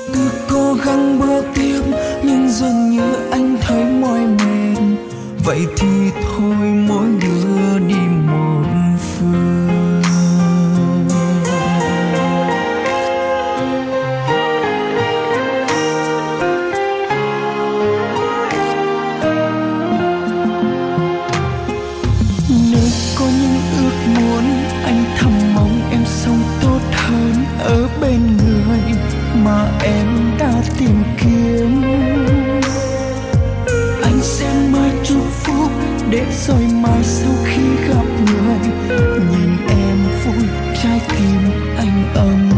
Cứ cố gắng bước tiếp nhưng dường như anh thấy mỏi mệt. Vậy thì thôi mỗi đứa đi một phương. Nếu có những ước muốn anh thầm mong em sống tốt hơn ở bên người mà em đã tìm kiếm. Anh sẽ mãi chúc phúc để rồi mai sau khi gặp người nhìn em vui, trái tim anh ấm.